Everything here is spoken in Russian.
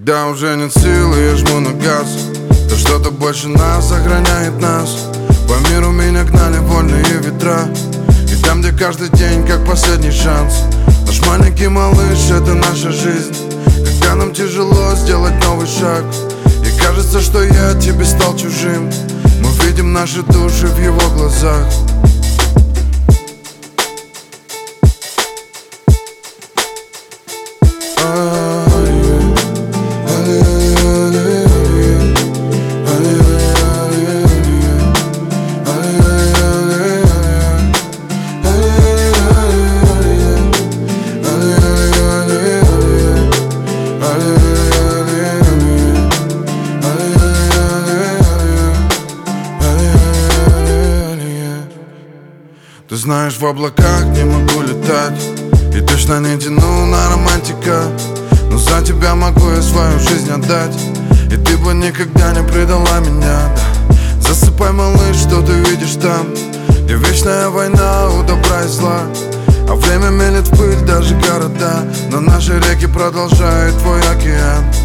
Когда уже нет сил и я жму на газ, то что-то больше нас охраняет нас. По миру меня гнали вольные ветра, и там, где каждый день как последний шанс. Наш маленький малыш — это наша жизнь. Когда нам тяжело сделать новый шаг, и кажется, что я тебе стал чужим, мы видим наши души в его глазах. Ты знаешь, в облаках не могу летать, и точно не тяну на романтика, но за тебя могу я свою жизнь отдать, и ты бы никогда не предала меня, да. Засыпай, малыш, что ты видишь там, где вечная война у добра и зла, а время мелет в пыль даже города, но наши реки продолжают твой океан.